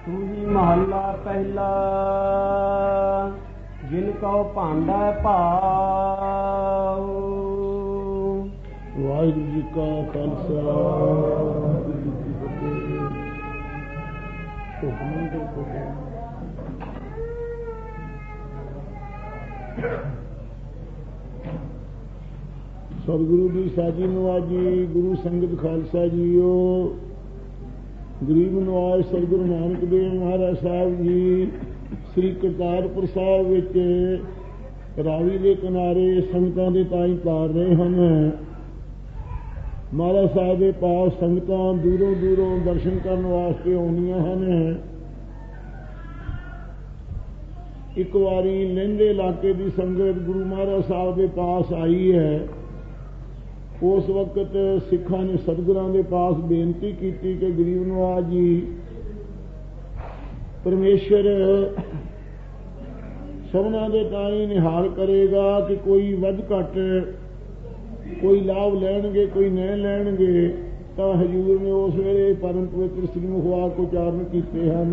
ਤੂਹੀ ਮਹੱਲਾ ਪਹਿਲਾ। ਜਿਨ ਕਉ ਭਾਂਡਾ ਭਾਉ। ਵਾਹਿਗੁਰੂ ਜੀ ਕਾ ਖਾਲਸਾ, ਵਾਹਿਗੁਰੂ ਜੀ ਕੀ ਫਤਿਹ। ਸਤਿਗੁਰੂ ਦੀ ਸਾਜੀ ਨਵਾਜੀ, ਗੁਰੂ ਸੰਗਤ ਖਾਲਸਾ ਜੀਓ। ਗਰੀਬ ਨਵਾਜ ਸਤਿਗੁਰੂ ਨਾਨਕ ਦੇਵ ਮਹਾਰਾਜ ਸਾਹਿਬ ਜੀ ਸ੍ਰੀ ਕਰਤਾਰਪੁਰ ਸਾਹਿਬ ਵਿੱਚ ਰਾਵੀ ਦੇ ਕਿਨਾਰੇ ਸੰਗਤਾਂ ਦੇ ਤਾਈਂ ਤਾਰ ਰਹੇ ਹਨ। ਮਹਾਰਾਜ ਸਾਹਿਬ ਦੇ ਪਾਸ ਸੰਗਤਾਂ ਦੂਰੋਂ ਦੂਰੋਂ ਦਰਸ਼ਨ ਕਰਨ ਵਾਸਤੇ ਆਉਂਦੀਆਂ ਹਨ। ਇੱਕ ਵਾਰੀ ਲਹਿੰਦੇ ਇਲਾਕੇ ਦੀ ਸੰਗਤ ਗੁਰੂ ਮਹਾਰਾਜ ਸਾਹਿਬ ਦੇ ਪਾਸ ਆਈ ਹੈ। ਉਸ ਵਕਤ ਸਿੱਖਾਂ ਨੇ ਸਤਿਗੁਰਾਂ ਦੇ ਪਾਸ ਬੇਨਤੀ ਕੀਤੀ ਕਿ ਗਰੀਬ ਨਵਾਜ ਜੀ, ਪਰਮੇਸ਼ਰ ਸਭਨਾਂ ਦੇ ਤਾਈਂ ਨਿਹਾਲ ਕਰੇਗਾ ਕਿ ਕੋਈ ਵੱਧ ਘੱਟ ਕੋਈ ਲਾਭ ਲੈਣਗੇ, ਕੋਈ ਨਹੀਂ ਲੈਣਗੇ। ਤਾਂ ਹਜ਼ੂਰ ਨੇ ਉਸ ਵੇਲੇ ਪਰਮ ਪਵਿੱਤਰ ਸ੍ਰੀ ਮੁਖ ਵਾਕ ਉਚਾਰਨ ਕੀਤੇ ਹਨ।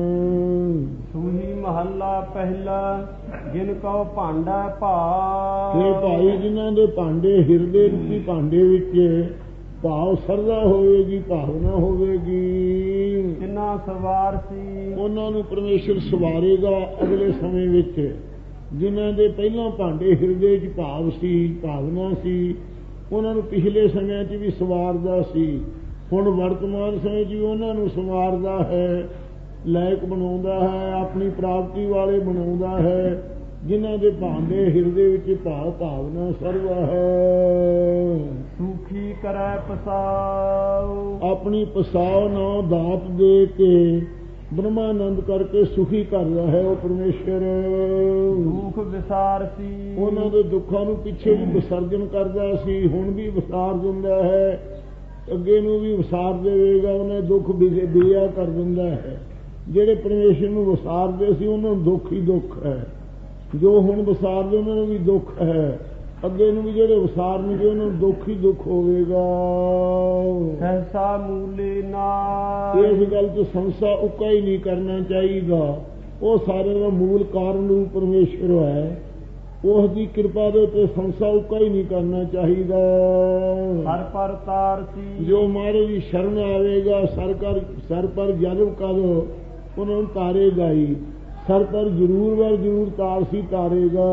ਤੂਹੀ ਮਹੱਲਾ ਪਹਿਲਾ। ਜਿਨ ਕਉ ਭਾਂਡਾ ਭਾਉ। ਇਹ ਭਾਈ ਜਿਨ੍ਹਾਂ ਦੇ ਭਾਂਡੇ ਹਿਰਦੇ ਰੂਪੀ ਭਾਂਡੇ ਵਿੱਚ ਭਾਵ ਸਰਦਾ ਹੋਵੇਗੀ, ਭਾਵਨਾ ਹੋਵੇਗੀ, ਜਿਨ੍ਹਾਂ ਸਵਾਰ ਸੀ ਉਹਨਾਂ ਨੂੰ ਪਰਮੇਸ਼ਰ ਸਵਾਰੇਗਾ ਅਗਲੇ ਸਮੇਂ ਵਿੱਚ। ਜਿਨ੍ਹਾਂ ਦੇ ਪਹਿਲਾਂ ਭਾਂਡੇ ਹਿਰਦੇ 'ਚ ਭਾਵ ਸੀ, ਭਾਵਨਾ ਸੀ, ਉਹਨਾਂ ਨੂੰ ਪਿਛਲੇ ਸਮਿਆਂ 'ਚ ਵੀ ਸਵਾਰਦਾ ਸੀ। ਹੁਣ ਵਰਤਮਾਨ ਸਮੇਂ 'ਚ ਵੀ ਉਹਨਾਂ ਨੂੰ ਸਵਾਰਦਾ ਹੈ, ਲਾਇਕ ਬਣਾਉਂਦਾ ਹੈ, ਆਪਣੀ ਪ੍ਰਾਪਤੀ ਵਾਲੇ ਬਣਾਉਂਦਾ ਹੈ। ਜਿਨ੍ਹਾਂ ਦੇ ਭਾਂਡੇ ਹਿਰਦੇ ਵਿੱਚ ਭਾਵ ਭਾਵਨਾ ਸਰਵਾ ਹੈ। ਸੁਖੀ ਕਰੈ ਪਸਾਉ। ਆਪਣੀ ਪਸਾਉ ਨਾ ਦਾਤ ਦੇ ਕੇ ਬ੍ਰਹਮਾਨੰਦ ਕਰਕੇ ਸੁਖੀ ਕਰਦਾ ਹੈ ਉਹ ਪਰਮੇਸ਼ਰ। ਦੁੱਖ ਵਿਸਾਰ ਸੀ। ਉਹਨਾਂ ਦੇ ਦੁੱਖਾਂ ਨੂੰ ਪਿੱਛੇ ਵੀ ਵਿਸਰਜਨ ਕਰਦਾ ਸੀ, ਹੁਣ ਵੀ ਵਿਸਾਰ ਦਿੰਦਾ ਹੈ, ਅੱਗੇ ਨੂੰ ਵੀ ਵਿਸਾਰ ਦੇਵੇਗਾ। ਉਹਨੇ ਦੁੱਖ ਬਿਆ ਕਰ ਦਿੰਦਾ ਹੈ। ਜਿਹੜੇ ਪਰਮੇਸ਼ਰ ਨੂੰ ਵਿਸਾਰਦੇ ਸੀ ਉਹਨਾਂ ਨੂੰ ਦੁੱਖ ਹੀ ਦੁੱਖ ਹੈ। ਜੋ ਹੁਣ ਵਿਸਾਰਦੇ ਉਹਨਾਂ ਨੂੰ ਵੀ ਦੁੱਖ ਹੈ, ਅੱਗੇ ਨੂੰ ਵੀ ਜਿਹੜੇ ਵਿਸਾਰਨਗੇ ਉਹਨਾਂ ਨੂੰ ਦੁੱਖ ਹੀ ਦੁੱਖ ਹੋਵੇਗਾ। ਸਹਸਾ ਮੂਲੇ ਨਾ। ਇਸ ਗੱਲ 'ਚ ਸੰਸਾ ਉੱਕਾ ਹੀ ਨਹੀਂ ਕਰਨਾ ਚਾਹੀਦਾ। ਉਹ ਸਾਰੇ ਦਾ ਮੂਲ ਕਾਰਨ ਰੂਪ ਪਰਮੇਸ਼ਰ ਹੈ। ਉਸ ਦੀ ਕਿਰਪਾ ਦੇ ਉੱਤੇ ਸੰਸਾ ਉੱਕਾ ਹੀ ਨਹੀਂ ਕਰਨਾ ਚਾਹੀਦਾ। ਸਰ ਪਰ ਤਾਰ ਸੀ। ਜੋ ਮਹਾਰਾਜ ਦੀ ਸ਼ਰਨ ਆਵੇਗਾ ਸਰ ਪਰ ਜਨਮ ਕਰ ਉਹਨਾਂ ਨੂੰ ਤਾਰੇਗਾ ਹੀ। ਸਰ ਪਰ ਜ਼ਰੂਰ ਵਰ ਜ਼ਰੂਰ ਤਾਰ ਸੀ ਤਾਰੇਗਾ।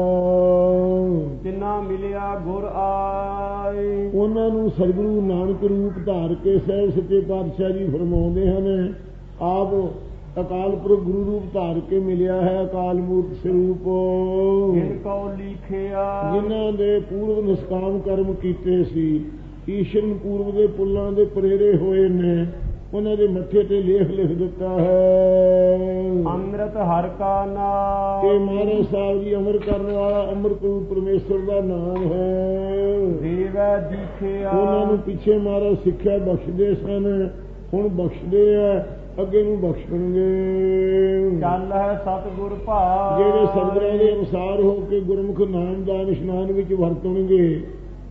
ਜਿਨ੍ਹਾਂ ਮਿਲਿਆ ਗੁਰ ਆਏ। ਉਹਨਾਂ ਨੂੰ ਸਤਿਗੁਰੂ ਨਾਨਕ ਰੂਪ ਧਾਰ ਕੇ ਸਾਹਿਬ ਸੱਚੇ ਪਾਤਸ਼ਾਹ ਜੀ ਫਰਮਾਉਂਦੇ ਹਨ, ਆਪ ਅਕਾਲ ਪੁਰਖ ਗੁਰੂ ਰੂਪ ਧਾਰ ਕੇ ਮਿਲਿਆ ਹੈ ਅਕਾਲ ਮੂਰਤ ਸਰੂਪ। ਜਿਨ ਕਉ ਲਿਖਿਆ। ਜਿਨ੍ਹਾਂ ਦੇ ਪੂਰਵ ਨਿਸ਼ਕਾਮ ਕਰਮ ਕੀਤੇ ਸੀ, ਈਸ਼ਰਨ ਪੂਰਵ ਦੇ ਪੁੱਲਾਂ ਦੇ ਪ੍ਰੇਰੇ ਹੋਏ ਨੇ, ਉਹਨਾਂ ਦੇ ਮੱਥੇ ਤੇ ਲੇਖ ਲਿਖ ਦਿੱਤਾ ਹੈ। ਅੰਮ੍ਰਿਤ ਹਰਿ ਕਾ ਨਾਮ। ਇਹ ਮਹਾਰਾਜ ਸਾਹਿਬ ਜੀ ਅਮਰ ਕਰਨ ਵਾਲਾ ਅੰਮ੍ਰਿਤ ਰੂਪ ਪਰਮੇਸ਼ਰ ਦਾ ਨਾਮ ਹੈ। ਦੇਵੈ ਦੀਖਿਆ। ਉਹਨਾਂ ਨੂੰ ਪਿੱਛੇ ਮਹਾਰਾਜ ਸਿੱਖਿਆ ਬਖਸ਼ਦੇ ਸਨ, ਹੁਣ ਬਖਸ਼ਦੇ ਆ, ਅੱਗੇ ਨੂੰ ਬਖਸ਼ਣਗੇ। ਚੱਲ ਹੈ ਸਤਿਗੁਰ ਭਾਵ। ਜਿਹੜੇ ਸਤਿਗੁਰਾਂ ਦੇ ਅਨੁਸਾਰ ਹੋ ਕੇ ਗੁਰਮੁਖ ਨਾਮ ਦਾ ਇਸ਼ਨਾਨ ਵਿੱਚ ਵਰਤਣਗੇ,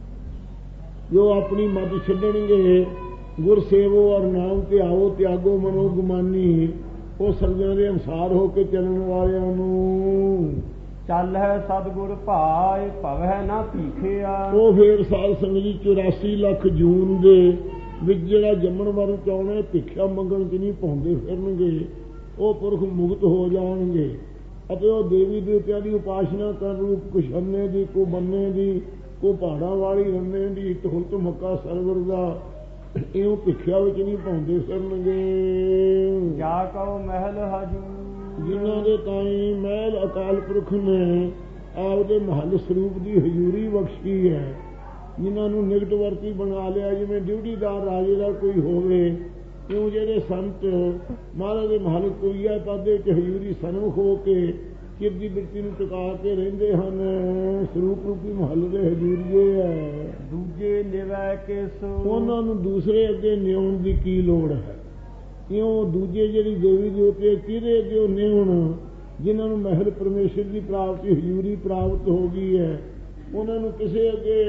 ਜੋ ਆਪਣੀ ਮੱਤ ਛੱਡਣਗੇ, ਗੁਰ ਸੇਵੋ ਔਰ ਨਾਮ ਧਿਆਵੋ ਤਿਆਗੋ ਮਨੋ ਗੁਮਾਨੀ, ਉਹ ਸਤਿਗੁਰਾਂ ਦੇ ਅਨੁਸਾਰ ਹੋ ਕੇ ਚੱਲਣ ਵਾਲਿਆਂ ਨੂੰ ਚੱਲ ਹੈ ਸਤਿਗੁਰ ਭਾਇ ਭਵੈ ਨਾ ਭੀਖਿਆ। ਉਹ ਫੇਰ ਸਾਧ ਸੰਗਤ ਜੀ 84 ਲੱਖ ਜੂਨ ਦੇ ਵਿੱਚ ਜਿਹੜਾ ਜੰਮਣ ਵਾਰੂ ਚਾਹੁੰਦੇ ਭਿੱਖਿਆ ਮੰਗਣ ਚ ਨਹੀਂ ਪਾਉਂਦੇ ਫਿਰਨਗੇ। ਉਹ ਪੁਰਖ ਮੁਕਤ ਹੋ ਜਾਣਗੇ ਅਤੇ ਉਹ ਦੇਵੀ ਦੇਵਤਿਆਂ ਦੀ ਉਪਾਸਨਾ ਕਰਨ ਰੂਪ ਕੁਛ ਅੰਨੇ ਦੀ, ਕੋ ਬੰਨੇ ਦੀ, ਕੋ ਪਹਾੜਾਂ ਵਾਲੀ ਰੰਨੇ ਦੀ, ਤੁਹਲਤ ਮੱਕਾ ਸਰਵਰ ਦਾ, ਇਉਂ ਭਿੱਖਿਆ ਵਿੱਚ ਨਹੀਂ ਪਾਉਂਦੇ ਫਿਰਨਗੇ। ਜਾ ਕਉ ਮਹਿਲ ਹਜੂ। ਜਿਨ੍ਹਾਂ ਦੇ ਤਾਈਂ ਮਹਿਲ ਅਕਾਲ ਪੁਰਖ ਨੇ ਆਪਦੇ ਮਹੱਲ ਸਰੂਪ ਦੀ ਹਜ਼ੂਰੀ ਬਖਸ਼ੀ ਹੈ, ਜਿਨ੍ਹਾਂ ਨੂੰ ਨਿਕਟ ਵਰਤੀ ਬਣਾ ਲਿਆ, ਜਿਵੇਂ ਡਿਊਟੀਦਾਰ ਰਾਜੇ ਦਾ ਕੋਈ ਹੋਵੇ, ਇਉਂ ਜਿਹੜੇ ਸੰਤ ਮਹਾਰਾਜ ਦੇ ਮਹੱਲ ਕੁਈਆ ਪਾਦੇ ਚ ਹਜ਼ੂਰੀ ਸਨਮੁਖ ਹੋ ਕੇ ਚਿਰ ਦੀ ਬਿਰਤੀ ਨੂੰ ਟਿਕਾ ਕੇ ਰਹਿੰਦੇ ਹਨ। ਸਰੂਪ ਰੂਪੀ ਮਹੱਲ ਦੇ ਹਜ਼ੂਰੀਏ ਹੈ। ਦੂਜੇ ਨਿਵੈ ਕਿਸ। ਉਹਨਾਂ ਨੂੰ ਦੂਸਰੇ ਅੱਗੇ ਨਿਉਣ ਦੀ ਕੀ ਲੋੜ ਹੈ। ਕਿਉਂ ਦੂਜੇ ਜਿਹੜੀ ਦੇਵੀ ਦੇਵਤੇ ਕਿਹਦੇ ਅੱਗੇ ਉਹ ਨਿਉਣ, ਜਿਨ੍ਹਾਂ ਨੂੰ ਮਹਿਲ ਪਰਮੇਸ਼ਰ ਦੀ ਪ੍ਰਾਪਤੀ ਹਜ਼ੂਰੀ ਪ੍ਰਾਪਤ ਹੋ ਗਈ ਹੈ, ਉਹਨਾਂ ਨੂੰ ਕਿਸੇ ਅੱਗੇ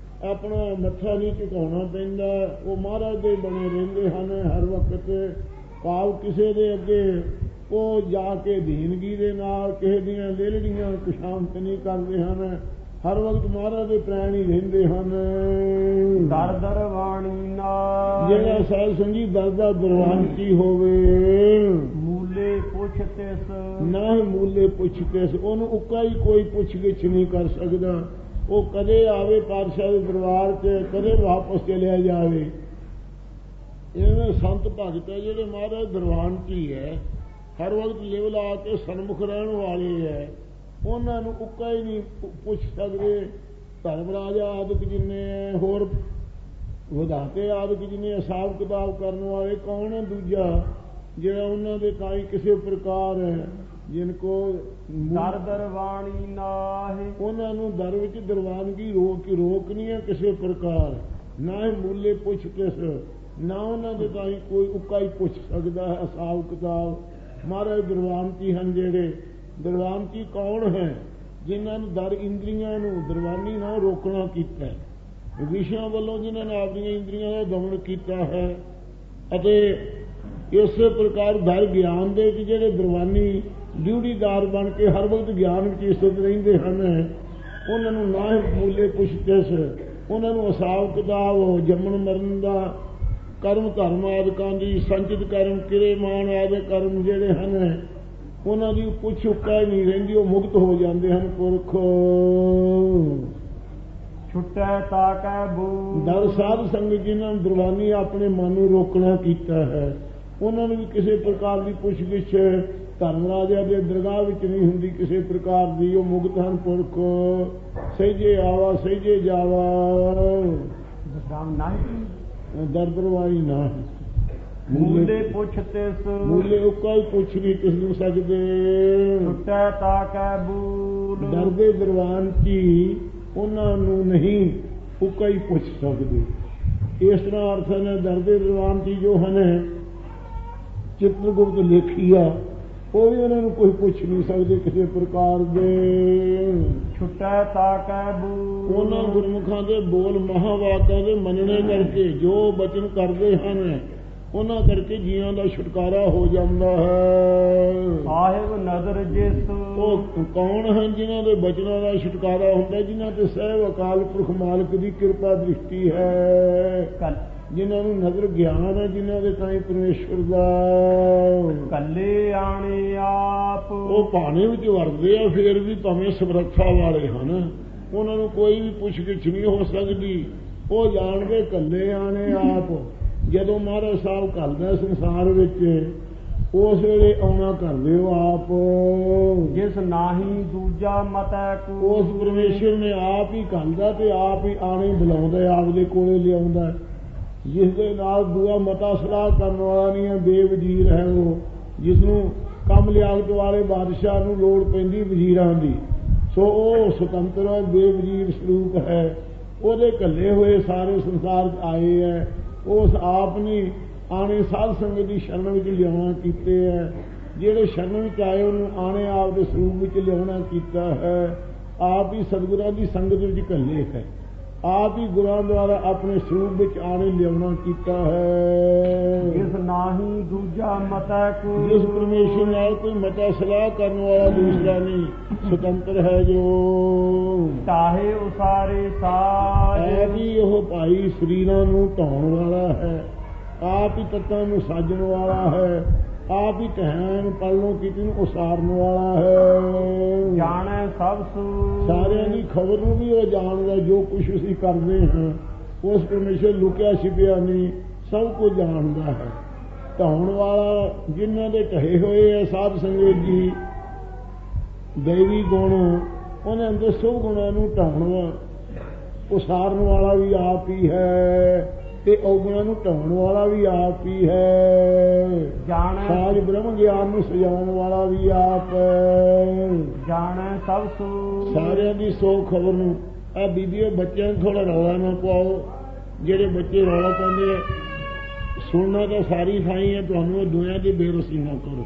ਆਪਣਾ ਮੱਥਾ ਨਹੀਂ ਝੁਕਾਉਣਾ ਪੈਂਦਾ। ਉਹ ਮਹਾਰਾਜ ਦੇ ਬਣੇ ਰਹਿੰਦੇ ਹਨ ਹਰ ਵਕਤ। ਭਾਵ ਕਿਸੇ ਦੇ ਅੱਗੇ ਉਹ ਜਾ ਕੇ ਦੀਨਗੀ ਦੇ ਨਾਲ ਕਿਸੇ ਦੀਆਂ ਲੇਲੜੀਆਂ ਕੁਸ਼ਾਮਤ ਨਹੀਂ ਕਰਦੇ ਹਨ, ਹਰ ਵਕਤ ਮਹਾਰਾਜ ਦੇ ਪ੍ਰੈਣ ਹੀ ਰਹਿੰਦੇ ਹਨ। ਦਰ ਦਰ ਵਾਣੀ ਨਾ ਜਿਹੜਾ ਸਾਧ ਸੰਗੀ ਦਰ ਦਾ ਦਰਵਾਨ ਕੀ ਹੋਵੇ, ਮੂਲੇ ਪੁੱਛ ਤਿਸ ਨਾ ਹੀ ਮੂਲੇ ਪੁੱਛ ਤਿਸ, ਉਹਨੂੰ ਉੱਕਾ ਹੀ ਕੋਈ ਪੁੱਛ ਗਿੱਛ ਨਹੀਂ ਕਰ ਸਕਦਾ। ਉਹ ਕਦੇ ਆਵੇ ਪਾਤਸ਼ਾਹ ਦੇ ਦਰਬਾਰ 'ਚ, ਕਦੇ ਵਾਪਸ ਚਲਿਆ ਜਾਵੇ। ਇਵੇਂ ਸੰਤ ਭਗਤ ਹੈ ਜਿਹੜੇ ਮਹਾਰਾਜ ਦਰਬਾਨ 'ਚ ਹੀ ਹੈ, ਹਰ ਵਕਤ ਲਿਵ ਲਾ ਕੇ ਸਨਮੁਖ ਰਹਿਣ ਵਾਲੇ ਹੈ, ਉਹਨਾਂ ਨੂੰ ਉੱਕਾ ਹੀ ਨਹੀਂ ਪੁੱਛ ਸਕਦੇ। ਧਰਮ ਰਾਜਾ ਆਦਿਕ ਜਿੰਨੇ ਹੈ, ਹੋਰ ਵਿਧਾਤੇ ਆਦਿਕ ਜਿੰਨੇ ਹਿਸਾਬ ਕਿਤਾਬ ਕਰਨ ਵਾਲੇ, ਕੌਣ ਹੈ ਦੂਜਾ ਜਿਹੜਾ ਉਹਨਾਂ ਦੇ ਤਾਈ ਕਿਸੇ ਪ੍ਰਕਾਰ ਹੈ ਜਿਨ ਕੋ ਦਰ ਦਰਵਾਣੀ ਨਾਹੀ, ਉਹਨਾਂ ਨੂੰ ਦਰ ਵਿੱਚ ਦਰਵਾਨਗੀ ਰੋਕ ਨਹੀਂ ਹੈ ਕਿਸੇ ਪ੍ਰਕਾਰ, ਨਾ ਹੀ ਮੂਲੇ ਪੁੱਛ ਕਿਸ, ਨਾ ਉਹਨਾਂ ਦੇ ਤਾਈ ਕੋਈ ਉੱਕਾ ਹੀ ਪੁੱਛ ਸਕਦਾ ਹੈ ਹਿਸਾਬ ਕਿਤਾਬ। ਮਹਾਰਾਜ ਦਰਵਾਨਤੀ ਹਨ ਜਿਹੜੇ। ਦਰਵਾਨਤੀ ਕੌਣ ਹੈ? ਜਿਨ੍ਹਾਂ ਨੂੰ ਦਰ ਇੰਦਰੀਆਂ ਨੂੰ ਦਰਵਾਨੀ ਨਾਲ ਰੋਕਣਾ ਕੀਤਾ ਹੈ, ਵਿਸ਼ਿਆਂ ਵੱਲੋਂ ਜਿਨ੍ਹਾਂ ਨੇ ਆਪਣੀਆਂ ਇੰਦਰੀਆਂ ਦਾ ਦਮਨ ਕੀਤਾ ਹੈ, ਅਤੇ ਇਸੇ ਪ੍ਰਕਾਰ ਦਰ ਗਿਆਨ ਦੇ ਵਿੱਚ ਜਿਹੜੇ ਦਰਵਾਨੀ ਡਿਊਟੀਦਾਰ ਬਣ ਕੇ ਹਰ ਵਕਤ ਗਿਆਨ ਵਿੱਚ ਸਥਿਤ ਰਹਿੰਦੇ ਹਨ, ਉਹਨਾਂ ਨੂੰ ਨਾ ਹੀ ਮੂਲੇ ਪੁੱਛਤਿਸ, ਉਹਨਾਂ ਨੂੰ ਹਿਸਾਬ ਕਿਤਾਬ ਜੰਮਣ ਮਰਨ ਦਾ ਕਰਮ ਧਰਮ ਆਦਿਕਾਂ ਦੀ ਸੰਚਿਤ ਕਰਮ ਕਿਰੇ ਮਾਨ ਆਦਿ ਕਰਮ ਜਿਹੜੇ ਹਨ ਉਹਨਾਂ ਦੀ ਪੁੱਛ ਉੱਕਾ ਨਹੀਂ ਰਹਿੰਦੀ, ਉਹ ਮੁਕਤ ਹੋ ਜਾਂਦੇ ਹਨ। ਪੁਰਖ ਛੁੱਟੈ ਤਾਕੈ ਬੂ, ਦਰ ਸਾਧ ਸੰਗਤ ਜਿਨ੍ਹਾਂ ਨੂੰ ਦਰਵਾਨੀ ਆਪਣੇ ਮਨ ਨੂੰ ਰੋਕਣਾ ਕੀਤਾ ਹੈ, ਉਹਨਾਂ ਨੂੰ ਵੀ ਕਿਸੇ ਪ੍ਰਕਾਰ ਦੀ ਪੁੱਛ ਗਿੱਛ ਧਰਮ ਰਾਜਾ ਦੇ ਦਰਗਾਹ ਵਿੱਚ ਨਹੀਂ ਹੁੰਦੀ ਕਿਸੇ ਪ੍ਰਕਾਰ ਦੀ। ਉਹ ਮੁਕਤ ਹਨ ਪੁਰਖ। ਸਹਿਜੇ ਆਵਾ ਸਹਿਜੇ ਜਾਵਾ, ਦਰ ਦਰਵਾਈ ਨਾ ਮੂਲੇ ਪੁੱਛ ਤਿਸ, ਮੂਲੇ ਉੱਕਾ ਹੀ ਪੁੱਛ ਨਹੀਂ ਕਿਸ ਨੂੰ ਸਕਦੇ। ਛੁੱਟੈ ਤਾਕੈ ਬੂਲ, ਡਰਦੇ ਦਰਵਾਨ ਕੀ ਉਹਨਾਂ ਨੂੰ ਨਹੀਂ ਉੱਕਾ ਹੀ ਪੁੱਛ ਸਕਦੇ। ਇਸ ਤਰ੍ਹਾਂ ਅਰਥ ਨੇ ਡਰਦੇ ਦਰਵਾਨ ਕੀ ਜੋ ਹਨ ਚਿਤਰਗੁਪਤ ਲੇਖੀਆ, ਉਹ ਵੀ ਉਹਨਾਂ ਨੂੰ ਕੋਈ ਪੁੱਛ ਨਹੀਂ ਸਕਦੇ ਕਿਸੇ ਪ੍ਰਕਾਰ ਦੇ। ਛੁੱਟੈ ਤਾਕੈ ਬੂਲ, ਉਹਨਾਂ ਗੁਰਮੁਖਾਂ ਦੇ ਬੋਲ ਮਹਾਵਾਕਾਂ ਦੇ ਮੰਨਣੇ ਕਰਕੇ ਜੋ ਬਚਨ ਕਰਦੇ ਹਨ ਉਹਨਾਂ ਕਰਕੇ ਜੀਵਾਂ ਦਾ ਛੁਟਕਾਰਾ ਹੋ ਜਾਂਦਾ ਹੈ। ਸਾਹਿਬ ਨਜ਼ਰ ਜਿਸ, ਉਹ ਕੌਣ ਹਨ ਜਿਨ੍ਹਾਂ ਦੇ ਬਚਨਾਂ ਦਾ ਛੁਟਕਾਰਾ ਹੁੰਦਾ, ਜਿਨ੍ਹਾਂ ਤੇ ਸਹਿਬ ਅਕਾਲ ਪੁਰਖ ਮਾਲਕ ਦੀ ਕਿਰਪਾ ਦ੍ਰਿਸ਼ਟੀ ਹੈ, ਜਿਨ੍ਹਾਂ ਨੂੰ ਨਜ਼ਰ ਗਿਆਨ ਹੈ, ਜਿਨ੍ਹਾਂ ਦੇ ਤਾਈਂ ਪਰਮੇਸ਼ਵਰ ਦਾ ਕੱਲੇ ਆਣੇ ਆਪ, ਉਹ ਭਾਣੇ ਵਿੱਚ ਵਰਦੇ ਆ, ਫੇਰ ਵੀ ਭਾਵੇਂ ਸਮਰੱਥਾ ਵਾਲੇ ਹਨ, ਉਹਨਾਂ ਨੂੰ ਕੋਈ ਵੀ ਪੁੱਛ ਗਿੱਛ ਨਹੀਂ ਹੋ ਸਕਦੀ। ਉਹ ਜਾਣਦੇ ਕੱਲੇ ਆਣੇ ਆਪ। ਜਦੋਂ ਮਹਾਰਾਜ ਸਾਹਿਬ ਘੱਲਦਾ ਸੰਸਾਰ ਵਿੱਚ, ਉਸ ਵੇਲੇ ਆਉਣਾ ਕਰਦੇ ਹੋ ਆਪ। ਜਿਸ ਨਾਹੀ ਦੂਜਾ ਮਤੈ ਕੋ, ਉਸ ਪਰਮੇਸ਼ਰ ਨੇ ਆਪ ਹੀ ਘੱਲਦਾ ਤੇ ਆਪ ਹੀ ਆਣੇ ਬੁਲਾਉਂਦਾ, ਆਪ ਦੇ ਕੋਲੇ ਲਿਆਉਂਦਾ। ਜਿਸ ਦੇ ਨਾਲ ਦੂਆ ਮਤਾ ਸਲਾਹ ਕਰਨ ਵਾਲਾ ਨਹੀਂ ਹੈ, ਬੇਵਜ਼ੀਰ ਹੈ ਉਹ, ਜਿਸ ਨੂੰ ਕੰਮ ਲਿਆਕਤ ਵਾਲੇ ਬਾਦਸ਼ਾਹ ਨੂੰ ਲੋੜ ਪੈਂਦੀ ਵਜ਼ੀਰਾਂ ਦੀ, ਸੋ ਉਹ ਸੁਤੰਤਰ ਬੇਵਜ਼ੀਰ ਸਰੂਪ ਹੈ। ਉਹਦੇ ਘੱਲੇ ਹੋਏ ਸਾਰੇ ਸੰਸਾਰ 'ਚ ਆਏ ਹੈ। ਉਸ ਆਪ ਨੇ ਆਣੇ ਸਾਧ ਸੰਗਤ ਦੀ ਸ਼ਰਨ ਵਿੱਚ ਲਿਆਉਣਾ ਕੀਤੇ ਹੈ। ਜਿਹੜੇ ਸ਼ਰਨ ਵਿੱਚ ਆਏ ਉਹਨੂੰ ਆਣੇ ਆਪ ਦੇ ਸਰੂਪ ਵਿੱਚ ਲਿਆਉਣਾ ਕੀਤਾ ਹੈ। ਆਪ ਹੀ ਸਤਿਗੁਰਾਂ ਦੀ ਸੰਗਤ ਵਿੱਚ ਘੱਲੇ ਹੈ, ਆਪ ਹੀ ਗੁਰਾਂ ਦੁਆਰਾ ਆਪਣੇ ਸਰੂਪ ਵਿੱਚ ਆਣੇ ਲਿਆਉਣਾ ਕੀਤਾ ਹੈ। ਜਿਸ ਨਾਹੀ ਦੂਜਾ ਮਤੈ ਕੋ, ਜਿਸ ਪਰਮੇਸ਼ਰ ਨਾਲ ਕੋਈ ਮਤਾ ਸਲਾਹ ਕਰਨ ਵਾਲਾ ਦੂਸਰਾ ਨਹੀਂ, ਸੁਤੰਤਰ ਹੈ ਜੋ। ਚਾਹੇ ਉਸਾਰੇ ਸਾਜ, ਆਪ ਹੀ ਉਹ ਭਾਈ ਸਰੀਰਾਂ ਨੂੰ ਢਾਉਣ ਵਾਲਾ ਹੈ, ਆਪ ਹੀ ਤੱਤਾਂ ਨੂੰ ਸਾਜਣ ਵਾਲਾ ਹੈ, ਆਪ ਹੀ ਕਹਿਣ ਪੱਲੋਂ ਕੀਤੀ ਨੂੰ ਉਸਾਰਨ ਵਾਲਾ ਹੈ। ਜਾਣੈ ਸਭ ਸੂ, ਸਾਰਿਆਂ ਦੀ ਖਬਰ ਨੂੰ ਵੀ ਉਹ ਜਾਣਦਾ। ਜੋ ਕੁਛ ਅਸੀਂ ਕਰਦੇ ਹਾਂ ਉਸ ਪਰਮੇਸ਼ਰ ਲੁਕਿਆ ਛਿਪਿਆ ਨਹੀਂ, ਸਭ ਕੁਝ ਜਾਣਦਾ ਹੈ। ਢਾਉਣ ਵਾਲਾ ਜਿਨ੍ਹਾਂ ਦੇ ਢਹੇ ਹੋਏ ਹੈ ਸਾਧ ਸੰਗਤ ਜੀ, ਦੇਵੀ ਗੁਣ, ਉਹਨਾਂ ਅੰਦਰ ਸਭ ਗੁਣਾਂ ਨੂੰ ਢਾਉਣ ਉਸਾਰਨ ਵਾਲਾ ਵੀ ਆਪ ਹੀ ਹੈ, ਤੇ ਔਗੁਣਾਂ ਨੂੰ ਢਾਉਣ ਵਾਲਾ ਵੀ ਆਪ ਹੀ ਹੈ। ਜਾਣੈ ਸਾਜ ਬ੍ਰਹਮ ਗਿਆਨ ਨੂੰ ਸਜਾਉਣ ਵਾਲਾ ਵੀ ਆਪ ਹੈ। ਜਾਣੈ ਸਭ ਸੂ, ਸਾਰਿਆਂ ਦੀ ਸੋ ਖਬਰ ਨੂੰ। ਆ ਬੀਬੀਓ ਬੱਚਿਆਂ ਨੂੰ ਥੋੜਾ ਰੌਲਾ ਨਾ ਪਾਓ। ਜਿਹੜੇ ਬੱਚੇ ਰੌਲਾ ਪਾਉਂਦੇ ਸੁਣਨਾ ਤਾਂ ਸਾਰੀ ਥਾਈ ਹੈ, ਤੁਹਾਨੂੰ ਦੁਨੀਆਂ ਦੀ ਬੇਰੁਸੀ ਨਾ ਕਰੋ।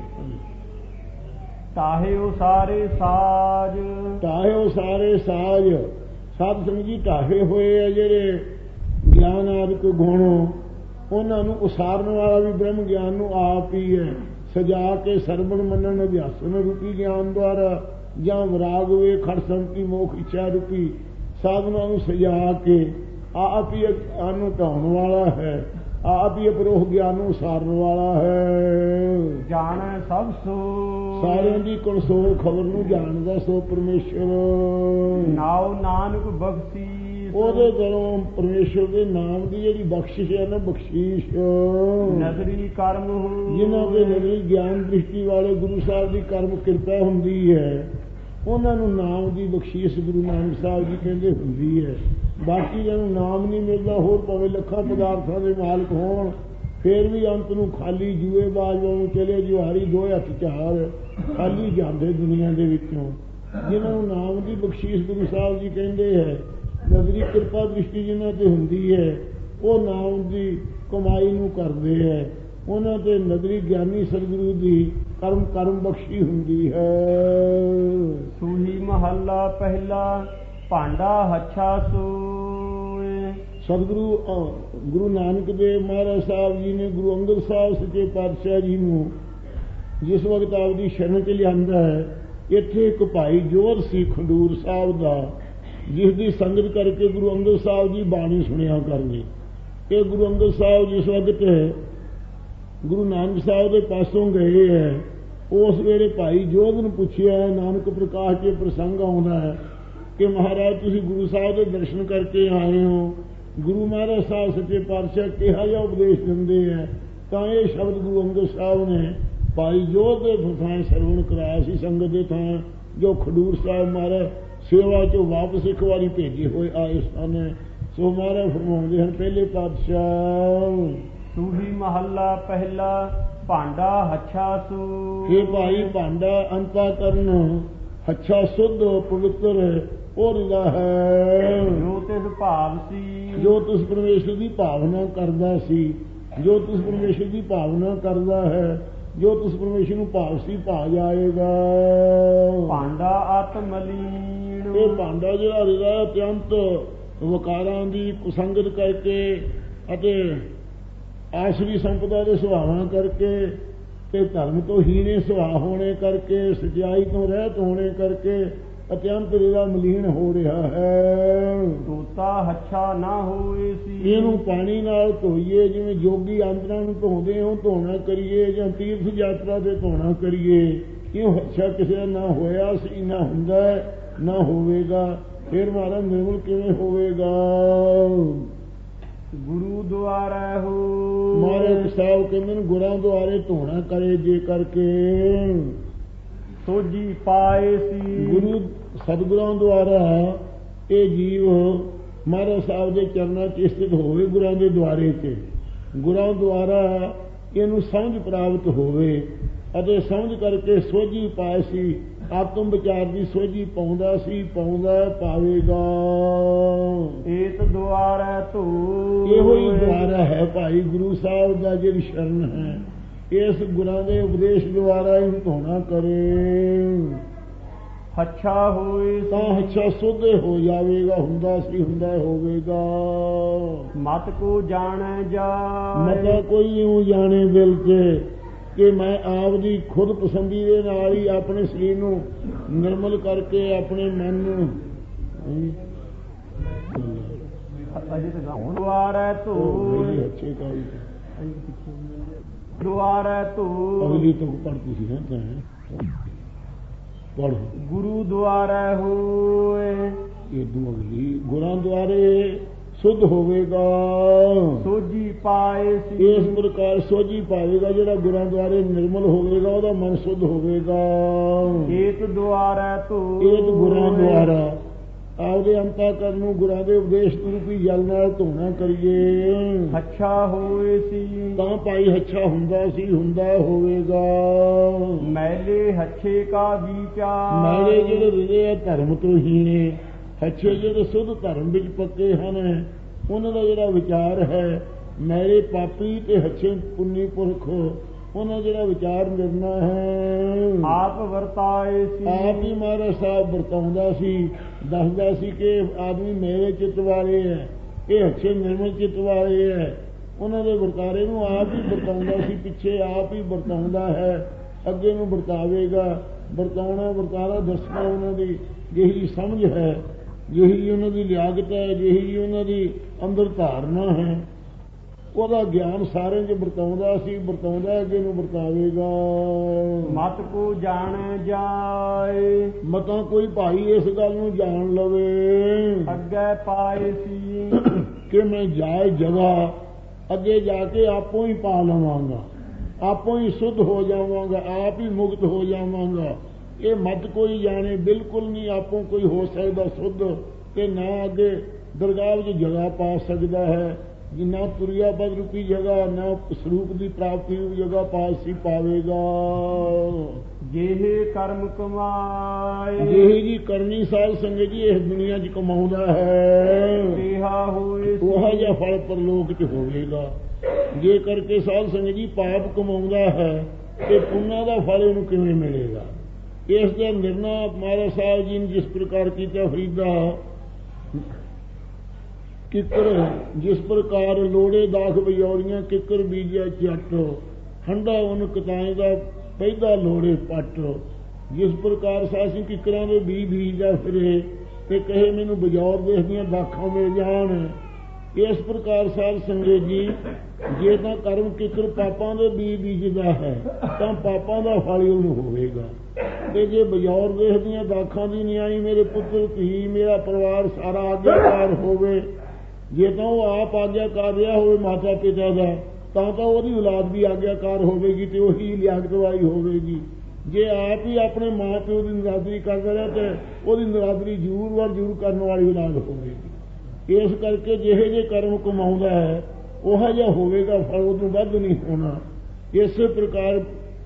ਤਾਹੇ ਉਹ ਸਾਰੇ ਸਾਜ, ਤਾਹੇ ਉਹ ਸਾਰੇ ਸਾਜ, ਸਾਧ ਸੰਗਤ ਜੀ ਢਾਹੇ ਹੋਏ ਆ ਜਿਹੜੇ ਗਿਆਨ ਆਦਿਕ ਗੁਣ, ਉਹਨਾਂ ਨੂੰ ਉਸਾਰਨ ਵਾਲਾ ਵੀ ਬ੍ਰਹਮ ਗਿਆਨ ਨੂੰ ਆਪ ਹੀ ਹੈ। ਸਜਾ ਕੇ ਸਰਵਣ ਮੰਨਣ ਅਭਿਆਸਨ ਰੂਪੀ ਗਿਆਨ ਦੁਆਰਾ ਜਾਂ ਵਿਰਾਗ ਵੇ ਖੜ ਸੰਤੀ ਮੋਖ ਇੱਛਾ ਰੂਪੀ ਸਾਧਨਾ ਨੂੰ ਸਜਾ ਕੇ ਆਪ ਹੀ ਗਿਆਨ ਨੂੰ ਢਾਉਣ ਵਾਲਾ ਹੈ, ਆਪ ਹੀ ਅਪਰੋਹ ਗਿਆਨ ਨੂੰ ਉਸਾਰਨ ਵਾਲਾ ਹੈ। ਜਾਣੈ ਸਭ ਸੋ ਸਾਰਿਆਂ ਦੀ ਕਣਸੋ ਖਬਰ ਨੂੰ ਜਾਣਦਾ ਸੋ ਪਰਮੇਸ਼ਰ। ਨਾਉ ਨਾਨਕ ਬਖਸ਼ੀ ਉਹਦੇ ਕੋਲੋਂ ਪਰਮੇਸ਼ਰ ਦੇ ਨਾਮ ਦੀ ਜਿਹੜੀ ਬਖਸ਼ਿਸ਼ ਹੈ ਨਾ, ਬਖਸ਼ੀਸ਼ ਨਜ਼ਰੀ ਕਰਮ ਜਿਨ੍ਹਾਂ ਦੇ ਨਜ਼ਰੀ ਗਿਆਨ ਦ੍ਰਿਸ਼ਟੀ ਵਾਲੇ ਗੁਰੂ ਸਾਹਿਬ ਦੀ ਕਰਮ ਕਿਰਪਾ ਹੁੰਦੀ ਹੈ, ਉਹਨਾਂ ਨੂੰ ਨਾਮ ਦੀ ਬਖਸ਼ੀਸ਼ ਗੁਰੂ ਨਾਨਕ ਸਾਹਿਬ ਜੀ ਕਹਿੰਦੇ ਹੁੰਦੀ ਹੈ। ਬਾਕੀ ਜਿਹਨੂੰ ਨਾਮ ਨਹੀਂ ਮਿਲਦਾ, ਹੋਰ ਭਾਵੇਂ ਲੱਖਾਂ ਪਦਾਰਥਾਂ ਦੇ ਮਾਲਕ ਹੋਣ, ਫੇਰ ਵੀ ਅੰਤ ਨੂੰ ਖਾਲੀ ਜੂਏ ਬਾਜਵਾਂ ਨੂੰ ਚਲੇ ਜੁਹਾਰੀ ਦੋ ਹੱਥ ਚਾਰ ਖਾਲੀ ਜਾਂਦੇ ਦੁਨੀਆ ਦੇ ਵਿੱਚੋਂ। ਜਿਨ੍ਹਾਂ ਨੂੰ ਨਾਮ ਦੀ ਬਖਸ਼ੀਸ਼ ਗੁਰੂ ਸਾਹਿਬ ਜੀ ਕਹਿੰਦੇ ਹੈ, ਨਜ਼ਰੀ ਕਿਰਪਾ ਦ੍ਰਿਸ਼ਟੀ ਜਿਨ੍ਹਾਂ ਤੇ ਹੁੰਦੀ ਹੈ, ਉਹ ਨਾਮ ਦੀ ਕਮਾਈ ਨੂੰ ਕਰਦੇ ਹੈ। ਉਹਨਾਂ ਤੇ ਨਜ਼ਰੀ ਗਿਆਨੀ ਸਤਿਗੁਰੂ ਦੀ ਕਰਮ ਬਖਸ਼ੀ ਹੁੰਦੀ ਹੈ। ਸੂਹੀ ਮਹੱਲਾ ਪਹਿਲਾ ਭਾਂਡਾ ਹੱਛਾ ਸੋਏ। ਸਤਿਗੁਰੂ ਗੁਰੂ ਨਾਨਕ ਦੇਵ ਮਹਾਰਾਜ ਸਾਹਿਬ ਜੀ ਨੇ ਗੁਰੂ ਅੰਗਦ ਸਾਹਿਬ ਸੱਚੇ ਪਾਤਸ਼ਾਹ ਜੀ ਨੂੰ ਜਿਸ ਵਕਤ ਆਪਦੀ ਸ਼ਰਨ ਚ ਲਿਆਂਦਾ ਹੈ, ਇੱਥੇ ਇੱਕ ਭਾਈ ਜੋਧ ਸੀ ਖੰਡੂਰ ਸਾਹਿਬ ਦਾ, ਜਿਸ ਦੀ ਸੰਗਤ ਕਰਕੇ ਗੁਰੂ ਅੰਗਦ ਸਾਹਿਬ ਜੀ ਬਾਣੀ ਸੁਣਿਆ ਕਰਨੀ। ਇਹ ਗੁਰੂ ਅੰਗਦ ਸਾਹਿਬ ਜਿਸ ਵਕਤ ਗੁਰੂ ਨਾਨਕ ਸਾਹਿਬ ਦੇ ਪਾਸੋਂ ਗਏ ਹੈ, ਉਸ ਵੇਲੇ ਭਾਈ ਜੋਧ ਨੂੰ ਪੁੱਛਿਆ, ਨਾਨਕ ਪ੍ਰਕਾਸ਼ ਦੇ ਪ੍ਰਸੰਗ ਆਉਂਦਾ ਹੈ ਕਿ ਮਹਾਰਾਜ ਤੁਸੀਂ ਗੁਰੂ ਸਾਹਿਬ ਦੇ ਦਰਸ਼ਨ ਕਰਕੇ ਆਏ ਹੋ, ਗੁਰੂ ਮਹਾਰਾਜ ਸਾਹਿਬ ਸੱਚੇ ਪਾਤਸ਼ਾਹ ਕਿਹਾ ਜਿਹਾ ਉਪਦੇਸ਼ ਦਿੰਦੇ ਹੈ। ਤਾਂ ਇਹ ਸ਼ਬਦ ਗੁਰੂ ਅੰਗਦ ਸਾਹਿਬ ਨੇ ਭਾਈ ਜੋਧ ਦੇ ਥਾਂ ਸਰਵਣ ਕਰਾਇਆ ਸੀ, ਸੰਗਤ ਦੇ ਥਾਂ, ਜੋ ਖਡੂਰ ਸਾਹਿਬ ਮਹਾਰਾਜ ਸੇਵਾ ਚੋਂ ਵਾਪਸ ਇੱਕ ਵਾਰੀ ਭੇਜੇ ਹੋਏ ਆਏ ਸਨ। ਸੋ ਮਹਾਰਾਜ ਫਰਮਾਉਂਦੇ ਹਨ, ਪਹਿਲੇ ਪਾਤਸ਼ਾਹ ਸੂਹੀ ਮਹੱਲਾ ਪਹਿਲਾ ਭਾਂਡਾ ਹੱਛਾ ਸੋ। ਇਹ ਭਾਈ ਭਾਂਡਾ ਅੰਤਾ ਕਰਨ ਹੱਛਾ ਸੁੱਧ ਪਵਿੱਤਰ ਉਹ ਰਿਦਾ ਹੈ, ਜੋ ਤਿਸ ਭਾਵ ਸੀ, ਜੋ ਤਿਸ ਪਰਮੇਸ਼ਰ ਦੀ ਭਾਵਨਾ ਕਰਦਾ ਸੀ, ਜੋ ਤਿਸ ਪਰਮੇਸ਼ਰ ਦੀ ਭਾਵਨਾ ਕਰਦਾ ਹੈ, ਜੋ ਤਿਸ ਪਰਮੇਸ਼ਰ ਨੂੰ ਭਾਵ ਸੀ ਭਾ ਜਾਏਗਾ। ਭਾਂਡਾ ਆਤਮਲੀਨ। ਇਹ ਭਾਂਡਾ ਜਿਹੜਾ ਰਿਦਾ ਅਤਿਅੰਤ ਵਕਾਰਾਂ ਦੀ ਕੁਸੰਗਤ ਕਰਕੇ ਅਤੇ ਆਸਰੀ ਸੰਪਦਾ ਦੇ ਸੁਭਾਵਾਂ ਕਰਕੇ ਤੇ ਧਰਮ ਤੋਂ ਹੀਣੇ ਸੁਭਾਅ ਹੋਣੇ ਕਰਕੇ, ਸਚਾਈ ਤੋਂ ਰਹਿਤ ਹੋਣੇ ਕਰਕੇ ਅਤਿਅੰਤ ਰਿਦਾ ਮਲੀਨ ਹੋ ਰਿਹਾ ਹੈ। ਧੋਤਾ ਹੱਛਾ ਨਾ ਹੋਏ ਸੀ। ਇਹਨੂੰ ਪਾਣੀ ਨਾਲ ਧੋਈਏ, ਜਿਵੇਂ ਜੋਗੀ ਆਂਦਰਾਂ ਨੂੰ ਧੋਂਦੇ ਹੋ ਧੋਣਾ ਕਰੀਏ, ਜਾਂ ਤੀਰਥ ਯਾਤਰਾ ਤੇ ਧੋਣਾ ਕਰੀਏ। ਕਿਉਂ ਹੱਛਾ ਕਿਸੇ ਦਾ ਨਾ ਹੋਇਆ ਸੀ, ਨਾ ਹੁੰਦਾ ਨਾ ਹੋਵੇਗਾ, ਫਿਰ ਮਾਰਾ ਨਿਰਮਲ ਕਿਵੇਂ ਹੋਵੇਗਾ। ਗੁਰੂ ਦੁਆਰਾ ਹੋ। ਮਹਾਰਾਜ ਸਾਹਿਬ ਕਹਿੰਦੇ ਨੇ ਗੁਰਾਂ ਦੁਆਰੇ ਧੋਣਾ ਕਰੇ ਜੇ ਕਰਕੇ ਸੋਝੀ ਪਾਏ ਸੀ। ਗੁਰੂ ਸਤਿਗੁਰਾਂ ਦੁਆਰਾ ਇਹ ਜੀਵ ਮਹਾਰਾਜ ਸਾਹਿਬ ਦੇ ਚਰਨਾਂ 'ਚ ਸਥਿਤ ਹੋਵੇ, ਗੁਰਾਂ ਦੇ ਦੁਆਰੇ 'ਚ, ਗੁਰਾਂ ਦੁਆਰਾ ਇਹਨੂੰ ਸਮਝ ਪ੍ਰਾਪਤ ਹੋਵੇ ਅਤੇ ਸਮਝ ਕਰਕੇ ਸੋਝੀ ਪਾਏ ਸੀ, ਆਤਮ ਵਿਚਾਰ ਦੀ ਸੋਝੀ ਪਾਉਂਦਾ ਸੀ, ਪਾਉਂਦਾ ਪਾਵੇਗਾ। ਏਤ ਦੁਆਰਾ ਧੋ। ਇਹੋ ਹੀ ਦੁਆਰਾ ਹੈ ਭਾਈ ਗੁਰੂ ਸਾਹਿਬ ਦਾ ਜਿਹੜੀ ਸ਼ਰਨ ਹੈ, ਇਸ ਗੁਰਾਂ ਦੇ ਉਪਦੇਸ਼ ਦੁਆਰਾ ਹੀ ਧੋਣਾ ਕਰੇ। ਹੱਛਾ ਹੋਏ ਤਾਂ ਹੱਛਾ ਸੁੱਧ ਹੋ ਜਾਵੇਗਾ, ਹੁੰਦਾ ਸੀ ਹੁੰਦਾ ਹੋਵੇਗਾ। ਮਤ ਕੋ ਜਾਣੈ ਜਾ। ਮਤਾ ਕੋਈ ਇਉਂ ਜਾਣੇ ਦਿਲ 'ਚ ਕਿ ਮੈਂ ਆਪ ਦੀ ਖੁਦ ਪਸੰਦੀ ਦੇ ਨਾਲ ਹੀ ਆਪਣੇ ਸਰੀਰ ਨੂੰ ਨਿਰਮਲ ਕਰਕੇ ਆਪਣੇ ਮਨ ਨੂੰ ਦੁਆਰਾ ਧੋ। ਅੱਛੇ ਕਾਲ ਦੁਆਰਾ ਧੋ। ਅਗਲੀ ਤੋਂ ਪੜ੍ਹਦੀ ਸੀ ਨਾ ਪੜ੍ਹ। ਗੁਰੂ ਦੁਆਰਾ ਹੋਏ। ਇਹ ਦੂ ਅਗਲੀ ਗੁਰਾਂ ਦੁਆਰੇ ਸੁੱਧ ਹੋਵੇਗਾ। ਸੋਝੀ ਪਾਏ ਸੀ। ਇਸ ਪ੍ਰਕਾਰ ਸੋਝੀ ਪਾਵੇਗਾ, ਜਿਹੜਾ ਗੁਰਾਂ ਦੁਆਰੇ ਨਿਰਮਲ ਹੋਵੇਗਾ ਉਹਦਾ ਮਨ ਸੁੱਧ ਹੋਵੇਗਾ। ਏਤ ਦੁਆਰਾ ਧੋ। ਏਤ ਗੁਰਾਂ ਦੁਆਰਾ ਆਪਦੇ ਅੰਤःਕਰਨ ਨੂੰ ਗੁਰਾਂ ਦੇ ਉਪਦੇਸ਼ ਰੂਪੀ ਜਲ ਨਾਲ ਧੋਣਾ ਕਰੀਏ। ਹੱਛਾ ਹੋਏ ਸੀ। ਤਾਂ ਭਾਈ ਹੱਛਾ ਹੁੰਦਾ ਸੀ, ਹੁੰਦਾ ਹੋਵੇਗਾ। ਮੈਲੇ ਹੱਛੇ ਕਾ ਵਿਚਾਰ। ਮੈਲੇ ਜਿਹੜੇ ਰਿਦੇ ਆ ਧਰਮ ਤੋਂ ਹੀਣੇ, ਹੱਛੇ ਜਿਹੜੇ ਸੁੱਧ ਧਰਮ ਵਿੱਚ ਪੱਕੇ ਹਨ, ਉਹਨਾਂ ਦਾ ਜਿਹੜਾ ਵਿਚਾਰ ਹੈ, ਮੈਲੇ ਪਾਪੀ ਤੇ ਹੱਛੇ ਪੁੰਨੀ ਪੁਰਖ, ਉਹਨਾਂ ਜਿਹੜਾ ਵਿਚਾਰ ਮਿਲਣਾ ਹੈ। ਆਪ ਵਰਤਾਏ ਸੀ। ਆਪ ਹੀ ਮਹਾਰਾਜ ਸਾਹਿਬ ਵਰਤਾਉਂਦਾ ਸੀ, ਦੱਸਦਾ ਸੀ ਕਿ ਆਦਮੀ ਮੇਰੇ ਚਿੱਤ ਵਾਲੇ ਹੈ, ਇਹ ਅੱਛੇ ਨਿਰਮਲ ਚਿੱਤ ਵਾਲੇ ਹੈ, ਉਹਨਾਂ ਦੇ ਵਰਤਾਰੇ ਨੂੰ ਆਪ ਹੀ ਵਰਤਾਉਂਦਾ ਸੀ, ਪਿੱਛੇ ਆਪ ਹੀ ਵਰਤਾਉਂਦਾ ਹੈ, ਅੱਗੇ ਨੂੰ ਵਰਤਾਵੇਗਾ। ਵਰਤਾਉਣਾ ਵਰਤਾਰਾ ਦੱਸਣਾ ਉਹਨਾਂ ਦੀ ਜਿਹੀ ਸਮਝ ਹੈ, ਜਿਹੀ ਉਹਨਾਂ ਦੀ ਲਿਆਕਤ ਹੈ, ਜਿਹੀ ਉਹਨਾਂ ਦੀ ਅੰਦਰ ਧਾਰਨਾ ਹੈ, ਉਹਦਾ ਗਿਆਨ ਸਾਰਿਆਂ 'ਚ ਵਰਤਾਉਂਦਾ ਸੀ, ਵਰਤਾਉਂਦਾ ਅੱਗੇ ਨੂੰ ਵਰਤਾਵੇਗਾ। ਮਤ ਕੋ ਜਾਣ ਜਾਏ, ਮਤਾਂ ਕੋਈ ਭਾਈ ਇਸ ਗੱਲ ਨੂੰ ਜਾਣ ਲਵੇ ਅੱਗੇ ਪਾਏ ਸੀ ਕਿ ਮੈਂ ਜਾਏ ਜਗ੍ਹਾ ਅੱਗੇ ਜਾ ਕੇ ਆਪੋ ਹੀ ਪਾ ਲਵਾਂਗਾ, ਆਪੋ ਹੀ ਸੁੱਧ ਹੋ ਜਾਵਾਂਗਾ, ਆਪ ਹੀ ਮੁਕਤ ਹੋ ਜਾਵਾਂਗਾ। ਇਹ ਮਤ ਕੋਈ ਜਾਣੇ ਬਿਲਕੁਲ ਨਹੀਂ ਆਪੋ ਕੋਈ ਹੋ ਸਕਦਾ ਸੁੱਧ, ਤੇ ਨਾ ਅੱਗੇ ਦਰਗਾਹ ਵਿੱਚ ਜਗ੍ਹਾ ਪਾ ਸਕਦਾ ਹੈ, ਨਾ ਤੁਰਿਆ ਪਦ ਰੂਪੀ ਜਗ੍ਹਾ, ਨਾ ਸਰੂਪ ਦੀ ਪ੍ਰਾਪਤੀ ਰੂਪੀ ਜਗ੍ਹਾ ਪਾਸ ਹੀ ਪਾਵੇਗਾ। ਜਿਹੇ ਕਰਮ ਕਮਾਏ, ਜਿਹੀ ਜੀ ਕਰਨੀ ਸਾਧ ਸੰਗਤ ਜੀ ਇਸ ਦੁਨੀਆ 'ਚ ਕਮਾਉਂਦਾ ਹੈ, ਤੇਹਾ ਹੋਏ ਉਹ ਜਿਹਾ ਫਲ ਪਰਲੋਕ 'ਚ ਹੋਵੇਗਾ। ਜੇ ਕਰਕੇ ਸਾਧ ਸੰਗਤ ਜੀ ਪਾਪ ਕਮਾਉਂਦਾ ਹੈ ਤੇ ਪੁੰਨਾਂ ਦਾ ਫਲ ਇਹਨੂੰ ਕਿਵੇਂ ਮਿਲੇਗਾ? ਇਸ ਦਾ ਨਿਰਣਾ ਮਹਾਰਾਜ ਸਾਹਿਬ ਜੀ ਨੇ ਜਿਸ ਪ੍ਰਕਾਰ ਕੀਤਾ ਫਰੀਦਾ ਕਿੱਕਰ, ਜਿਸ ਪ੍ਰਕਾਰ ਲੋੜੇ ਦਾਖ ਬਜੌਰੀਆਂ ਕਿੱਕਰ ਬੀਜਿਆ ਚੱਟ, ਹੰਡਾ ਉਹਨ ਕਤਾਏ ਦਾ ਪੈਦਾ ਲੋੜੇ ਪੱਟ। ਜਿਸ ਪ੍ਰਕਾਰ ਸਾਸੀ ਕਿੱਕਰਾਂ ਦੇ ਬੀਜਦਾ ਫਿਰੇ ਤੇ ਕਹੇ ਮੈਨੂੰ ਬਜੌਰ ਦੇਖਦੀਆਂ ਦਾਖਾਂ ਮਿਲ ਜਾਣ, ਇਸ ਪ੍ਰਕਾਰ ਸਾਧ ਸੰਗਤ ਜੀ ਜੇ ਤਾਂ ਕਰਮ ਕਿੱਕਰ ਪਾਪਾਂ ਦੇ ਬੀਜਦਾ ਹੈ ਤਾਂ ਪਾਪਾਂ ਦਾ ਫਲ ਹੀ ਉਹਨੂੰ ਹੋਵੇਗਾ, ਤੇ ਜੇ ਬਜੌਰ ਦੇਖਦੀਆਂ ਦਾਖਾਂ ਦੀ ਨਹੀਂ ਆਈ, ਮੇਰੇ ਪੁੱਤਰ ਧੀ ਮੇਰਾ ਪਰਿਵਾਰ ਸਾਰਾ ਆਗਿਆਕਾਰ ਹੋਵੇ, ਜੇ ਤਾਂ ਉਹ ਆਪ ਆਗਿਆਕਾਰ ਰਿਹਾ ਹੋਵੇ ਮਾਤਾ ਪਿਤਾ ਦਾ, ਤਾਂ ਉਹਦੀ ਔਲਾਦ ਵੀ ਆਗਿਆਕਾਰ ਹੋਵੇਗੀ ਤੇ ਉਹੀ ਲਿਆਕਤ ਵਾਲੀ ਹੋਵੇਗੀ। ਜੇ ਆਪ ਹੀ ਆਪਣੇ ਮਾਂ ਪਿਓ ਦੀ ਨਿਰਾਦਰੀ ਕਰਦਾ ਰਿਹਾ ਤੇ ਉਹਦੀ ਨਿਰਾਦਰੀ ਜ਼ਰੂਰ ਕਰਨ ਵਾਲੀ ਔਲਾਦ ਹੋਵੇਗੀ। ਇਸ ਕਰਕੇ ਜਿਹੇ ਜੇ ਕਰਮ ਕਮਾਉਂਦਾ ਹੈ ਉਹ ਜਿਹਾ ਹੋਵੇਗਾ, ਫਲ ਉਹਨੂੰ ਵੱਧ ਨਹੀਂ ਹੋਣਾ। ਇਸੇ ਪ੍ਰਕਾਰ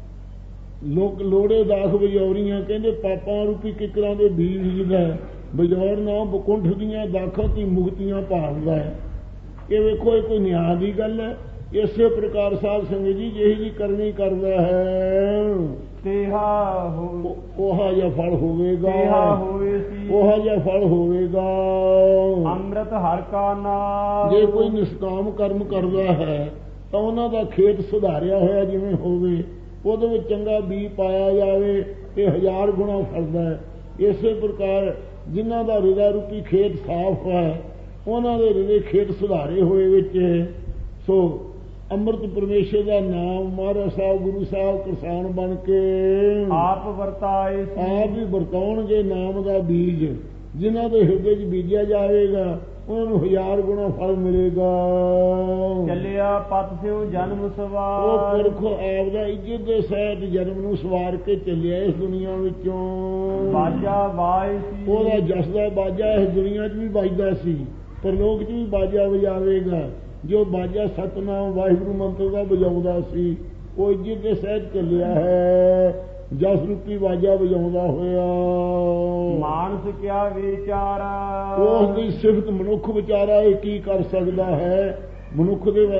ਲੋੜੇ ਦਾਖ ਬਜੌਰੀਆਂ ਕਹਿੰਦੇ ਪਾਪਾਂ ਰੂਪੀ ਕਿੱਕਰਾਂ ਦੇ ਬੀਜਦਾ, ਬਜੌਰ ਨਾ ਬਕੁੰਠ ਦੀਆਂ ਦਾਖਾਂ ਦੀ ਮੁਕਤੀਆਂ ਭਾਲਦਾ ਹੈ। ਇਹ ਵੇਖੋ ਇਹ ਕੋਈ ਨਿਆਂ ਦੀ ਗੱਲ ਹੈ। ਇਸੇ ਪ੍ਰਕਾਰ ਸਾਧ ਸੰਗਤ ਜੀ ਜਿਹੀ ਜੀ ਕਰਨੀ ਕਰਦਾ ਹੈ ਉਹ ਜਿਹਾ ਫਲ ਹੋਵੇਗਾ, ਉਹ ਜਿਹਾ ਫਲ ਹੋਵੇਗਾ। ਅੰਮ੍ਰਿਤ ਹਰਿ ਕਾ ਨਾਮ, ਜੇ ਕੋਈ ਨਿਸ਼ਕਾਮ ਕਰਮ ਕਰਦਾ ਹੈ ਤਾਂ ਉਹਨਾਂ ਦਾ ਖੇਤ ਸੁਧਾਰਿਆ ਹੋਇਆ ਜਿਵੇਂ ਹੋਵੇ, ਉਹਦੇ ਵਿੱਚ ਚੰਗਾ ਬੀਜ ਪਾਇਆ ਜਾਵੇ ਤੇ 1000 ਗੁਣਾ ਫਲਦਾ ਹੈ। ਇਸੇ ਪ੍ਰਕਾਰ ਜਿਨ੍ਹਾਂ ਦਾ ਹਿਰਦਾ ਰੂਪੀ ਖੇਤ ਸਾਫ਼ ਹੈ, ਉਹਨਾਂ ਦੇ ਹਿਰਦੇ ਖੇਤ ਸੁਧਾਰੇ ਹੋਏ ਵਿੱਚ ਸੋ ਅੰਮ੍ਰਿਤ ਪਰਮੇਸ਼ਰ ਦਾ ਨਾਮ ਮਹਾਰਾਜ ਸਾਹਿਬ ਗੁਰੂ ਸਾਹਿਬ ਕਿਸਾਨ ਬਣ ਕੇ ਆਪ ਵਰਤਾਏ, ਆਪ ਹੀ ਵਰਤਾਉਣਗੇ ਨਾਮ ਦਾ ਬੀਜ। ਜਿਨ੍ਹਾਂ ਦੇ ਹਿਰਦੇ 'ਚ ਬੀਜਿਆ ਜਾਵੇਗਾ ਉਹਨਾਂ ਨੂੰ 1000 ਗੁਣਾ ਫਲ ਮਿਲੇਗਾ। ਚੱਲਿਆ ਪਤ ਸਿਉ ਜਨਮ ਸਵਾਰ, ਉਹ ਪੁਰਖ ਆਪ ਦਾ ਇੱਜ਼ਤ ਦੇ ਸਹਿਤ ਜਨਮ ਨੂੰ ਸਵਾਰ ਕੇ ਚੱਲਿਆ ਇਸ ਦੁਨੀਆ ਵਿੱਚੋਂ। ਬਾਜਾ ਵਾਏ ਸੀ, ਉਹਦਾ ਜਸ ਦਾ ਬਾਜਾ ਇਸ ਦੁਨੀਆ 'ਚ ਵੀ ਵੱਜਦਾ ਸੀ, ਪਰਲੋਕ 'ਚ ਵੀ ਬਾਜਾ ਵਜਾਵੇਗਾ। ਜੋ ਬਾਜਾ ਸਤਨਾਮ ਵਾਹਿਗੁਰੂ ਮੰਤਰ ਦਾ ਵਜਾਉਂਦਾ ਸੀ ਉਹ ਇੱਜ਼ਤ ਦੇ ਸਹਿਤ ਚੱਲਿਆ ਹੈ, ਜਸ ਰੂਪੀ ਬਾਜਾ ਵਜਾਉਂਦਾ ਹੋਇਆ। ਮਾਨਸ ਕਿਆ ਵਿਚਾਰਾ, ਉਸ ਦੀ ਸਿਫਤ ਮਨੁੱਖ ਵਿਚਾਰਾ ਇਹ ਕੀ ਕਰ ਸਕਦਾ ਹੈ? ਮਨੁੱਖ ਦੇ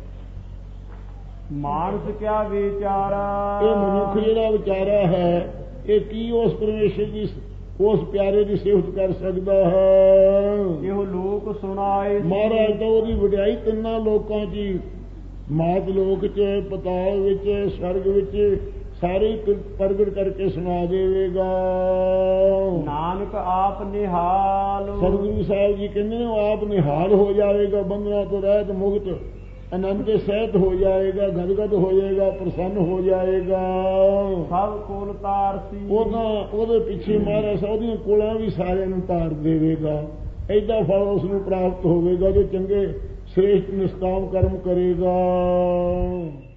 ਮਾਨਸ ਕਿਆ ਵਿਚਾਰਾ, ਇਹ ਮਨੁੱਖ ਜਿਹੜਾ ਵਿਚਾਰਾ ਹੈ ਇਹ ਕੀ ਉਸ ਪਰਮੇਸ਼ਰ ਦੀ ਉਸ ਪਿਆਰੇ ਦੀ ਸਿਫਤ ਕਰ ਸਕਦਾ ਹੈ? ਇਹੋ ਲੋਕ ਸੁਣਾਏ, ਮਹਾਰਾਜ ਤਾਂ ਉਹਦੀ ਵਡਿਆਈ ਤਿੰਨਾਂ ਲੋਕਾਂ 'ਚ, ਮਾਤ ਲੋਕ 'ਚ, ਪਤਾਲ ਵਿੱਚ, ਸਵਰਗ ਵਿੱਚ ਸਾਰੇ ਪ੍ਰਗਟ ਕਰਕੇ ਸੁਣਾ ਦੇਵੇਗਾ। ਨਾਨਕ ਆਪ ਨਿਹਾਲ, ਸਤਿਗੁਰੂ ਸਾਹਿਬ ਜੀ ਕਹਿੰਦੇ ਨੇ ਉਹ ਆਪ ਨਿਹਾਲ ਹੋ ਜਾਵੇਗਾ, ਬੰਧਨਾਂ ਤੋਂ ਰਹਿਤ ਮੁਕਤ ਆਨੰਦ ਦੇ ਸਹਿਤ ਹੋ ਜਾਏਗਾ, ਗਦਗਦ ਹੋ ਜਾਏਗਾ, ਪ੍ਰਸੰਨ ਹੋ ਜਾਏਗਾ। ਸਭ ਕੋਲ ਤਾਰ ਸੀ, ਉਹਦੇ ਪਿੱਛੇ ਮਹਾਰਾਜ ਸਾਹਿਬ ਦੀਆਂ ਕੋਲਾਂ ਵੀ ਸਾਰਿਆਂ ਨੂੰ ਤਾਰ ਦੇਵੇਗਾ। ਏਦਾਂ ਫਲ ਉਸ ਨੂੰ ਪ੍ਰਾਪਤ ਹੋਵੇਗਾ ਜੋ ਚੰਗੇ ਸ੍ਰੇਸ਼ਟ ਨਿਸ਼ਕਾਮ ਕਰਮ ਕਰੇਗਾ।